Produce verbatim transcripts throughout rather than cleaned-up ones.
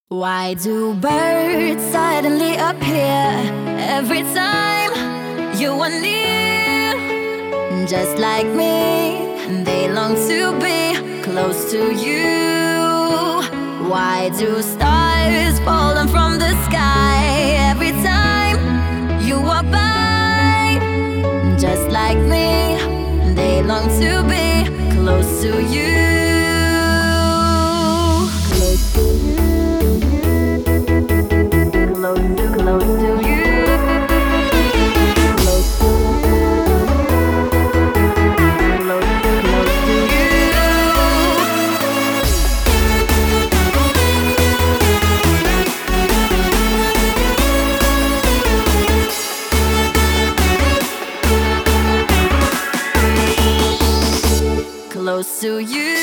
Why do birds suddenly appear every time you are near? Just like me, they long to be close to you. Why do stars fall down from the sky every time you walk by? Just like me, they long to be close to you. Close to you. Close to, close to you. Close to, close to, close to you. Close to you.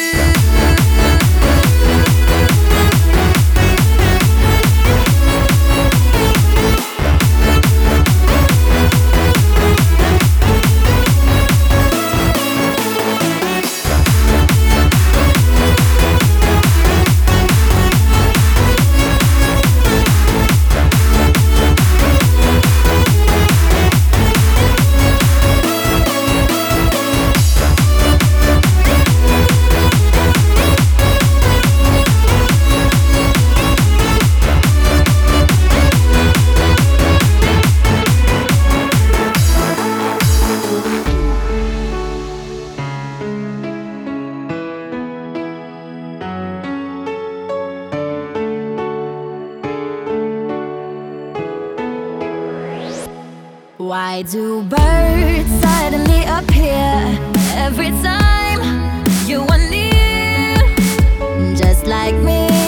Why do birds suddenly appear every time you are near? Just like me,